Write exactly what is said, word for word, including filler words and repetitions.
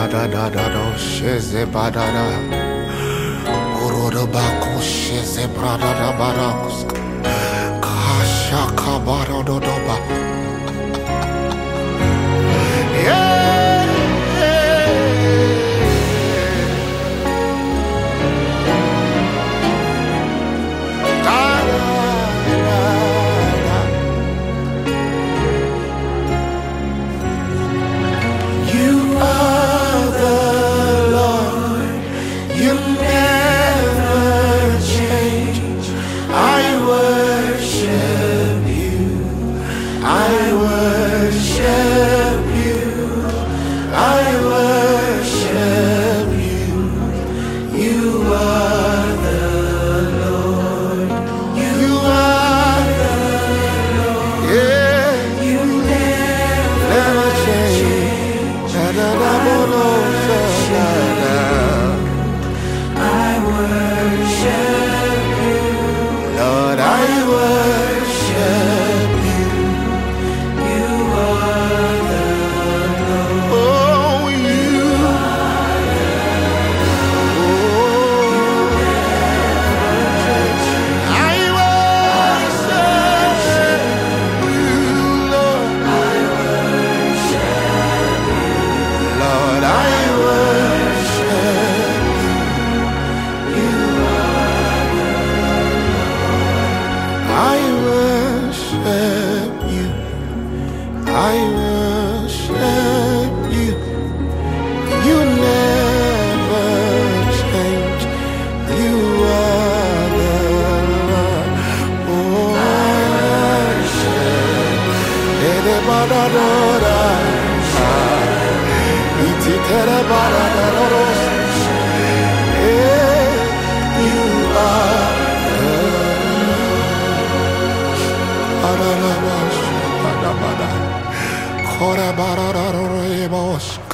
da da da do sheze badada. Oroda bako sheze brada da barakus. Kasha kabaro do do ba. Yeah. Da da da da. You are the Lord. You never change. I worship you. I worship you. I worship you. You are the Lord. You are the Lord. Yeah. You never change. Da da da bo do sha da. I worship you. Lord, I worship you. You are the Lord. Oh, you are the Lord. I worship you, Lord. I worship you. Lord, I worship you. You are the Lord. I worship you. I worship you. You never change. You are the Lord. Oh, I worship. Ede badadora. Iti tere badadaros. Eh, you are the Lord. Kora barararo ebosk.